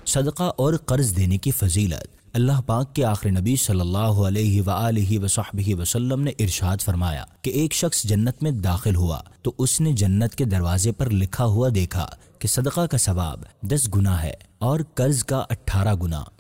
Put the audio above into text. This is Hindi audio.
सदका और कर्ज देने की फजीलत। अल्लाह पाक के आखिरी नबी सल्लल्लाहु अलैहि वआलिहि वसहबिहि वसल्लम ने इरशाद फरमाया कि एक शख्स जन्नत में दाखिल हुआ तो उसने जन्नत के दरवाजे पर लिखा हुआ देखा कि सदका का सवाब 10 गुना है और कर्ज का 18 गुना।